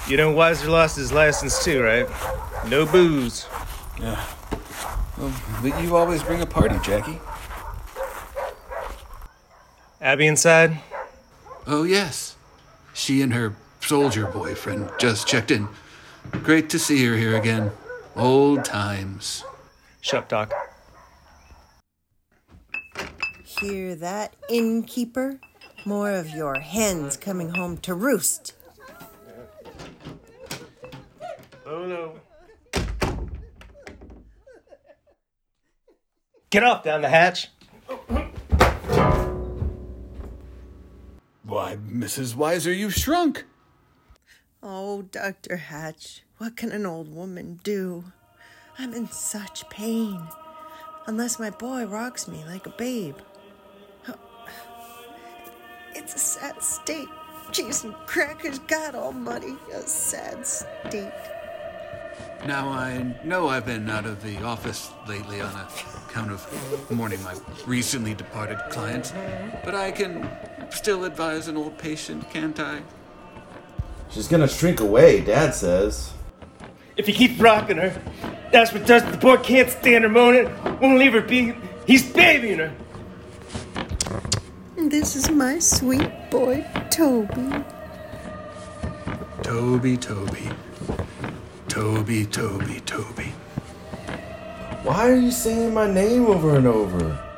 You know Weiser lost his license too, right? No booze. Yeah. Well, but you always bring a party, Jackie. Abby inside? Oh, yes. She and her soldier boyfriend just checked in. Great to see her here again. Old times. Shut up, Doc. Hear that, innkeeper? More of your hens coming home to roost. Oh, no. Get off down the hatch. Why, Mrs. Weiser, you've shrunk. Oh, Dr. Hatch, what can an old woman do? I'm in such pain. Unless my boy rocks me like a babe. It's a sad state. Cheese and crackers, God almighty, a sad state. Now, I know I've been out of the office lately on account of mourning my recently departed client, but I can still advise an old patient, can't I? She's gonna shrink away, Dad says. If you keep rocking her, that's what does. The boy can't stand her moaning, won't leave her be. He's babying her. This is my sweet boy, Toby. Toby, Toby. Toby, Toby, Toby. Why are you saying my name over and over?